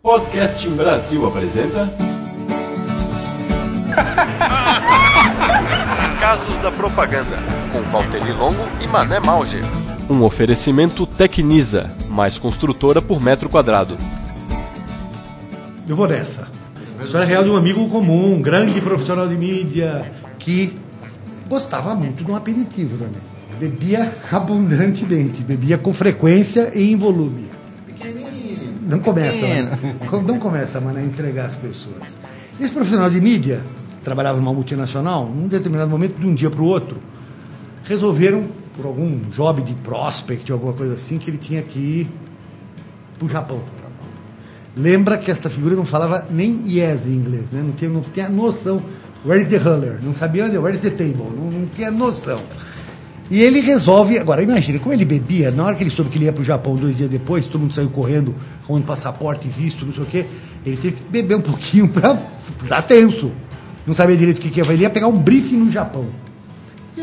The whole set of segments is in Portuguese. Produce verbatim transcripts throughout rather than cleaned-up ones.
Podcast Brasil apresenta Casos da Propaganda, com Valtteri Longo e Mané Mauger. Um oferecimento Tecnisa, mais construtora por metro quadrado. Eu vou nessa. A história real de um amigo comum, um grande profissional de mídia, que gostava muito de um aperitivo também. Bebia abundantemente, bebia com frequência e em volume. Não começa, Mané. Não começa, Mané, a entregar as pessoas. Esse profissional de mídia, trabalhava numa multinacional, num determinado momento, de um dia para o outro, resolveram, por algum job de prospect, alguma coisa assim, que ele tinha que ir para o Japão. Lembra que esta figura não falava nem yes em inglês, né? Não tinha, não tinha noção. Where is the roller? Não sabia onde, where is the table? Não, não tinha noção. E ele resolve, agora imagina, como ele bebia, na hora que ele soube que ele ia para o Japão dois dias depois, todo mundo saiu correndo, com passaporte, visto, não sei o quê, ele teve que beber um pouquinho para dar tenso. Não sabia direito o que, que ia fazer, ele ia pegar um briefing no Japão. E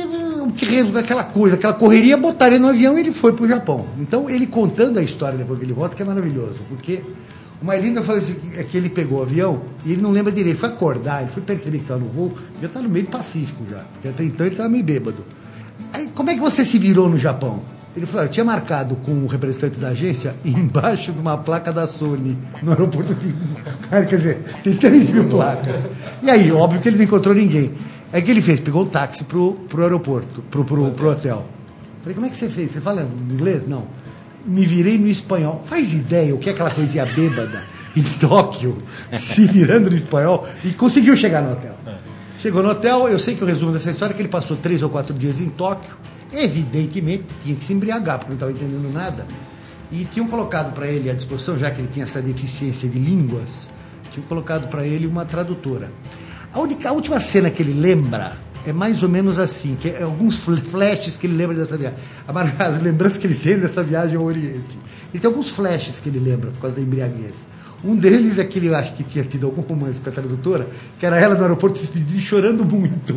aí, aquela coisa, aquela correria, botaram ele no avião e ele foi para o Japão. Então, ele contando a história depois que ele volta, que é maravilhoso, porque o mais lindo, eu falei assim, é que ele pegou o avião e ele não lembra direito, ele foi acordar, ele foi perceber que estava no voo, já estava no meio do Pacífico já, porque até então ele estava meio bêbado. Aí, como é que você se virou no Japão? Ele falou, eu tinha marcado com o representante da agência embaixo de uma placa da Sony, no aeroporto de... Quer dizer, tem três mil placas. E aí, óbvio que ele não encontrou ninguém. Aí o que ele fez? Pegou um táxi pro, pro aeroporto, pro, pro, pro hotel. Falei, como é que você fez? Você fala inglês? Não. Me virei no espanhol. Faz ideia o que é aquela coisinha bêbada em Tóquio, se virando no espanhol, e conseguiu chegar no hotel. Chegou no hotel, eu sei que o resumo dessa história é que ele passou três ou quatro dias em Tóquio, evidentemente tinha que se embriagar, porque não estava entendendo nada, e tinham colocado para ele à disposição, já que ele tinha essa deficiência de línguas, tinham colocado para ele uma tradutora. A, única, a última cena que ele lembra é mais ou menos assim, que é alguns flashes que ele lembra dessa viagem, as lembranças que ele tem dessa viagem ao Oriente. Ele tem alguns flashes que ele lembra por causa da embriaguez. Um deles é que ele acho que tinha tido algum romance com a tradutora, que era ela no aeroporto se despedindo e chorando muito.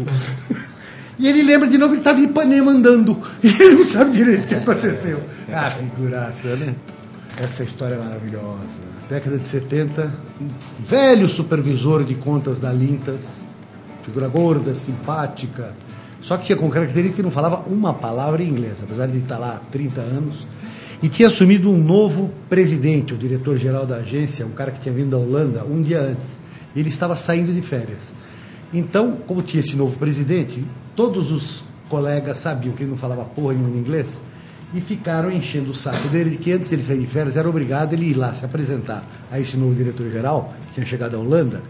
E ele lembra de novo, ele estava em Ipanema andando. E ele não sabe direito o que aconteceu. Ah, figuraça, né? Essa história é maravilhosa. Década de setenta, um velho supervisor de contas da Lintas, figura gorda, simpática, só que tinha com característica que não falava uma palavra em inglês, apesar de estar lá há trinta anos. E tinha assumido um novo presidente, o diretor-geral da agência, um cara que tinha vindo da Holanda um dia antes. Ele estava saindo de férias. Então, como tinha esse novo presidente, todos os colegas sabiam que ele não falava porra nenhuma em inglês e ficaram enchendo o saco dele de que antes dele sair de férias era obrigado ele ir lá se apresentar a esse novo diretor-geral, que tinha chegado da Holanda,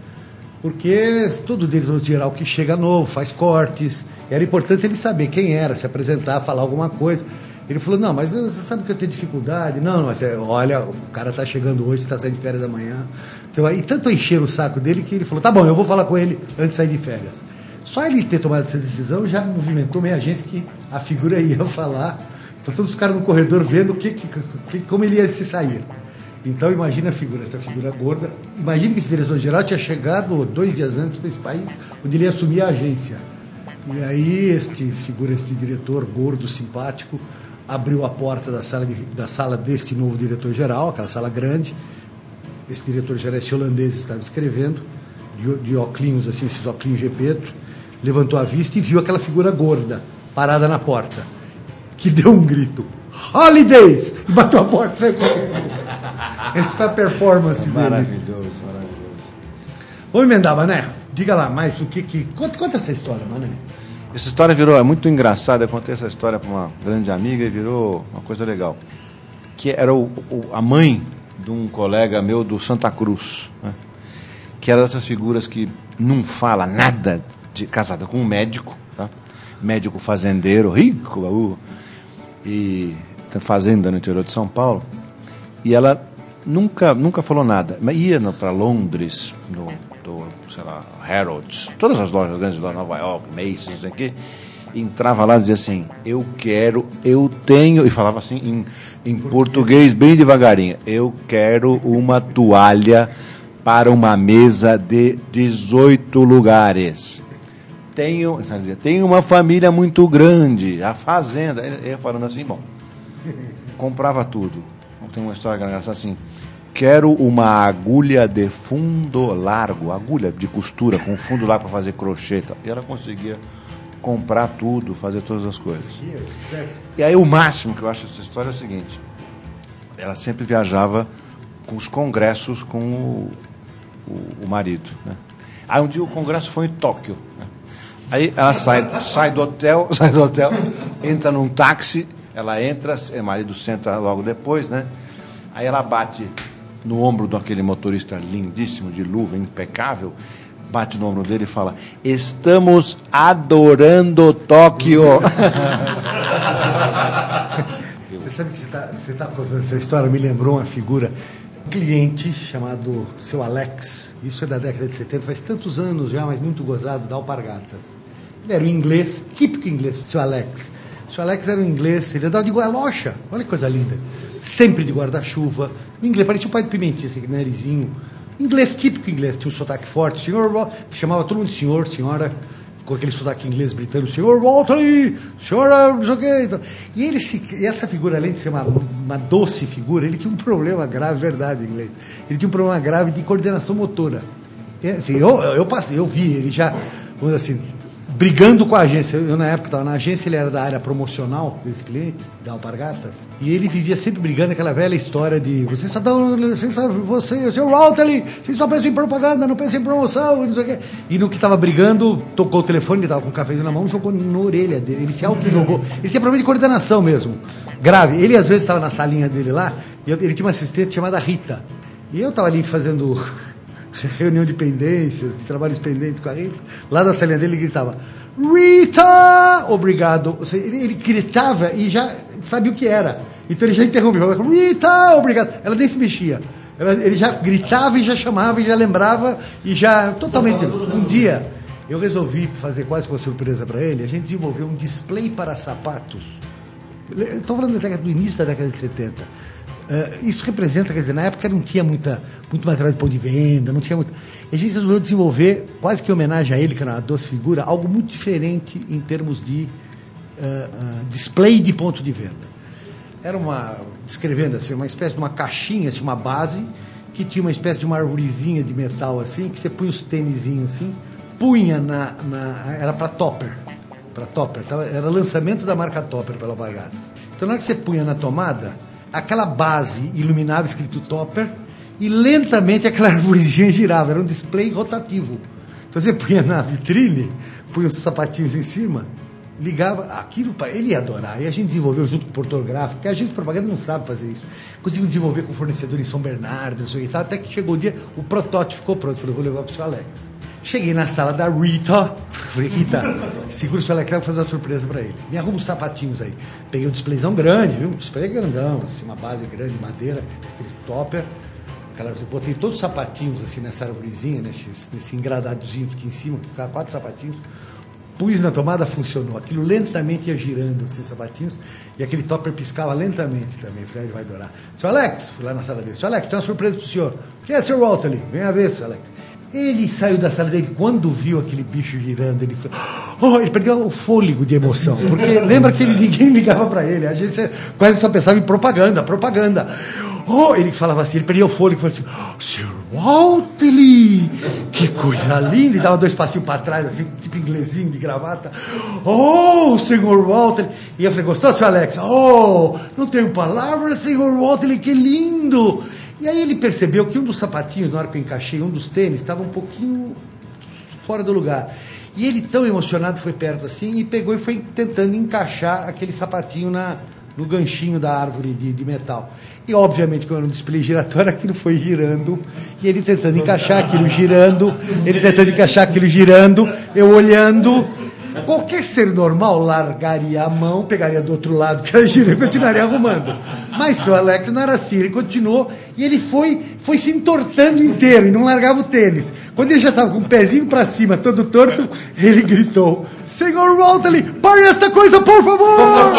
porque todo diretor-geral que chega novo faz cortes, era importante ele saber quem era, se apresentar, falar alguma coisa. Ele falou, não, mas você sabe que eu tenho dificuldade. Não, mas é, olha, o cara está chegando hoje, está saindo de férias amanhã. Você vai... E tanto encher o saco dele que ele falou, tá bom, eu vou falar com ele antes de sair de férias. Só ele ter tomado essa decisão já movimentou meia agência que a figura ia falar. Então todos os caras no corredor vendo que, que, que, como ele ia se sair. Então imagina a figura, essa figura gorda. Imagina que esse diretor-geral tinha chegado dois dias antes para esse país, onde ele ia assumir a agência. E aí este figura, este diretor gordo, simpático, abriu a porta da sala, de, da sala deste novo diretor-geral, aquela sala grande. Esse diretor-geral, esse holandês, estava escrevendo, de, de óculos, assim, esses óculos Gepeto, levantou a vista e viu aquela figura gorda, parada na porta, que deu um grito, Holidays! E bateu a porta e saiu correndo. Essa foi a performance dele. Maravilhoso, maravilhoso. Vamos emendar, Mané? Diga lá, mais o que que... Conta, conta essa história, Mané. Essa história virou, é muito engraçada. Eu contei essa história para uma grande amiga e virou uma coisa legal. Que era o, o, a mãe de um colega meu do Santa Cruz, né? Que era dessas figuras que não fala nada, de, casada com um médico, tá? Médico fazendeiro, rico, uh, e tem fazenda no interior de São Paulo. E ela nunca, nunca falou nada, mas ia para Londres, no... do, sei lá, Harrods, todas as lojas grandes de Nova York, Macy's, não sei o quê, entrava lá e dizia assim, eu quero, eu tenho, e falava assim em, em português bem devagarinho, eu quero uma toalha para uma mesa de dezoito lugares. Tenho, dizia, tenho uma família muito grande, a fazenda, ele ia falando assim, bom, comprava tudo. Tem uma história engraçada assim, quero uma agulha de fundo largo, agulha de costura com fundo largo para fazer crochê e tal. E ela conseguia comprar tudo, fazer todas as coisas. E aí o máximo que eu acho dessa história é o seguinte: ela sempre viajava com os congressos com o, o, o marido, né? Aí um dia o congresso foi em Tóquio, né? Aí ela sai, sai do hotel, sai do hotel, entra num táxi, ela entra, o marido senta logo depois, né? Aí ela bate no ombro daquele motorista lindíssimo, de luva, impecável, bate no ombro dele e fala: estamos adorando Tóquio. Você sabe que você está você tá contando essa história, me lembrou uma figura, um cliente chamado seu Alex, isso é da década de setenta, faz tantos anos já, mas muito gozado, da Alpargatas. Ele era um inglês, típico inglês, seu Alex. Seu Alex era um inglês, ele andava de galocha, olha que coisa linda, sempre de guarda-chuva, o inglês, parecia o pai do Pimentinha, assim, narizinho, inglês, típico inglês, tinha um sotaque forte, senhor, chamava todo mundo de senhor, senhora, com aquele sotaque inglês britânico, senhor Walter, senhora, não sei o quê. Então, e ele se, e essa figura, além de ser uma, uma doce figura, ele tinha um problema grave, verdade, em inglês, ele tinha um problema grave de coordenação motora. E, assim, eu, eu passei, eu vi, ele já, vamos dizer assim, brigando com a agência. Eu, na época, estava na agência, ele era da área promocional desse cliente, da Alpargatas, e ele vivia sempre brigando aquela velha história de você só dá um, você sabe, você, o senhor Walter, você só pensa em propaganda, não pensa em promoção, não sei o quê. E no que estava brigando, tocou o telefone, ele estava com o cafezinho na mão, jogou na orelha dele, ele se auto-jogou. Ele tinha problema de coordenação mesmo, grave. Ele, às vezes, estava na salinha dele lá, e eu, ele tinha uma assistente chamada Rita. E eu estava ali fazendo reunião de pendências, de trabalhos pendentes com a Rita. Lá da salinha dele, ele gritava: Rita, obrigado. Ou seja, ele, ele gritava e já sabia o que era. Então ele já interrompia: Rita, obrigado. Ela nem se mexia. Ela, ele já gritava e já chamava e já lembrava e já totalmente. Um dia eu resolvi fazer quase uma surpresa para ele. A gente desenvolveu um display para sapatos. Estou falando da década, do início da década de setenta. Uh, isso representa, quer dizer, na época não tinha muita, muito material de pão de venda, não tinha muito. E a gente resolveu desenvolver, quase que em homenagem a ele, que era uma doce figura, algo muito diferente em termos de uh, uh, display de ponto de venda. Era uma, descrevendo assim, uma espécie de uma caixinha, assim, uma base, que tinha uma espécie de uma arvorezinha de metal assim, que você punha os tênisinhos assim, punha na. na era para topper. Para topper, tava, era lançamento da marca Topper pela Alpargatas. Então na hora que você punha na tomada, aquela base iluminava escrito Topper e lentamente aquela arvorezinha girava, era um display rotativo. Então você punha na vitrine, punha os sapatinhos em cima, ligava, aquilo para ele ia adorar. E a gente desenvolveu junto com o Porto Gráfico, porque a gente de propaganda não sabe fazer isso. Conseguimos desenvolver com o fornecedor em São Bernardo, não sei o que tal, até que chegou o dia, o protótipo ficou pronto. Falei, vou levar para o seu Alex. Cheguei na sala da Rita, falei, Rita, segura o seu Alex, quero fazer uma surpresa para ele. Me arruma uns sapatinhos aí. Peguei um displayzão grande, viu? Um display grandão, assim, uma base grande, madeira, escrito Topper. Aquela, botei todos os sapatinhos assim nessa arvorezinha, nesse, nesse engradadozinho que tinha em cima, que ficava quatro sapatinhos. Pus na tomada, funcionou. Aquilo lentamente ia girando, assim, sapatinhos, e aquele Topper piscava lentamente também. Falei, ele vai adorar. Seu Alex, fui lá na sala dele. Seu Alex, tem uma surpresa pro senhor. Quem é seu Walter ali? Vem a ver, seu Alex. Ele saiu da sala dele, quando viu aquele bicho girando, ele falou, oh, ele perdeu o fôlego de emoção, porque lembra que ele, ninguém ligava para ele, a gente quase só pensava em propaganda, propaganda. Oh, ele falava assim, ele perdia o fôlego, falava assim, oh, senhor Walter, que coisa linda, e dava dois passinhos para trás, assim, tipo inglesinho de gravata. Oh, senhor Walter. E eu falei, gostou, seu Alex? Oh, não tenho palavras, senhor Walter, que lindo. E aí ele percebeu que um dos sapatinhos, na hora que eu encaixei, um dos tênis, estava um pouquinho fora do lugar. E ele, tão emocionado, foi perto assim e pegou e foi tentando encaixar aquele sapatinho na, no ganchinho da árvore de, de metal. E, obviamente, como era um display giratório, aquilo foi girando. E ele tentando encaixar aquilo girando, ele tentando encaixar aquilo girando, eu olhando. Qualquer ser normal largaria a mão, pegaria do outro lado, que era girando, e continuaria arrumando. Mas seu Alex não era assim, ele continuou e ele foi, foi se entortando inteiro e não largava o tênis. Quando ele já estava com o pezinho para cima, todo torto, ele gritou, senhor Walter, pare esta coisa, por favor!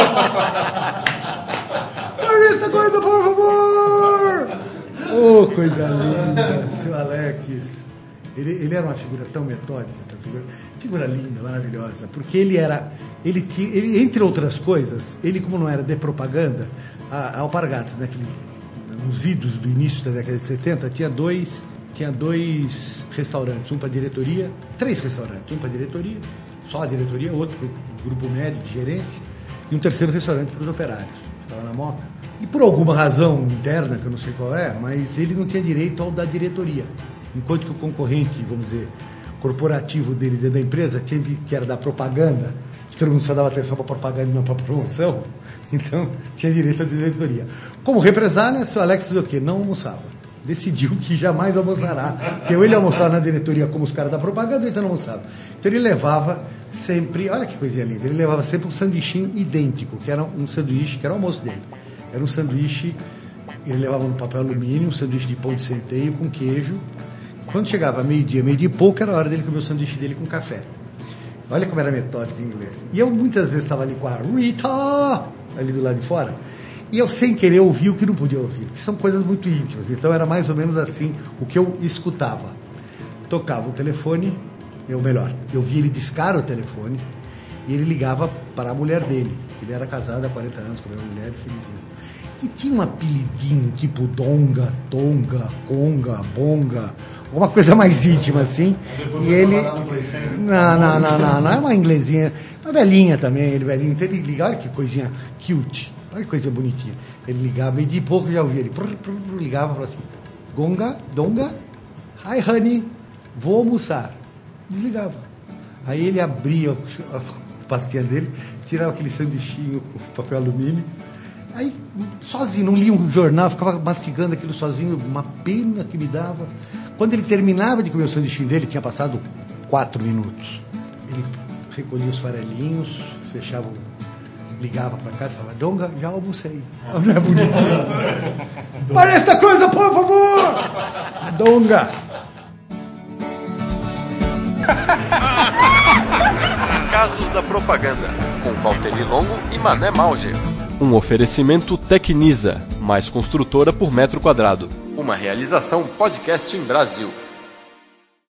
Pare esta coisa, por favor! Oh, coisa linda, seu Alex. Ele, ele era uma figura tão metódica, essa figura, figura linda, maravilhosa, porque ele era, ele tinha, ele, entre outras coisas, ele como não era de propaganda, a, a Alpargatas, né, aquele, nos idos do início da década de setenta, tinha dois, tinha dois restaurantes, um para diretoria, três restaurantes, um para diretoria, só a diretoria, outro para o grupo médio de gerência, e um terceiro restaurante para os operários. Estava na Moca. E por alguma razão interna, que eu não sei qual é, mas ele não tinha direito ao da diretoria. Enquanto que o concorrente, vamos dizer, corporativo dele dentro da empresa, tinha, que era da propaganda, todo mundo só dava atenção para propaganda e não para promoção, então tinha direito à diretoria. Como represália, o seu Alex dizia o quê? Não almoçava. Decidiu que jamais almoçará, porque ou ele almoçava na diretoria como os caras da propaganda, ou então não almoçava. Então ele levava sempre, olha que coisinha linda, ele levava sempre um sanduichinho idêntico, que era um sanduíche, que era o almoço dele. Era um sanduíche, ele levava no papel alumínio, um sanduíche de pão de centeio com queijo. Quando chegava meio-dia, meio-dia e pouco, era a hora dele comer o sanduíche dele com café. Olha como era metódico em inglês. E eu muitas vezes estava ali com a Rita, ali do lado de fora, e eu sem querer ouvi o que não podia ouvir, porque são coisas muito íntimas. Então era mais ou menos assim o que eu escutava. Tocava o telefone, ou melhor, eu via ele discar o telefone, e ele ligava para a mulher dele. Ele era casado há quarenta anos com a minha mulher, felizinho. E tinha um apelidinho tipo Donga, Tonga, Conga, Bonga, uma coisa mais íntima assim. E ele. Não, não, não, não, não, é uma inglesinha, uma velhinha também, ele velhinho. Então ele ligava, olha que coisinha cute, olha que coisa bonitinha. Ele ligava, e de pouco já ouvia ele, prr, prr, prr, ligava e falava assim: Gonga, Donga, hi honey, vou almoçar. Desligava. Aí ele abria a pastinha dele, tirava aquele sanduichinho com papel alumínio. Aí, sozinho, não lia um jornal, ficava mastigando aquilo sozinho, uma pena que me dava. Quando ele terminava de comer o sanduichinho dele, tinha passado quatro minutos. Ele recolhia os farelinhos, fechava, ligava para casa e falava: Donga, já almocei. Não é bonitinho? Para esta coisa, por favor! Donga! Casos da Propaganda, com Valteri Longo e Mané Mauger. Um oferecimento Tecnisa, mais construtora por metro quadrado. Uma realização Podcast em Brasil.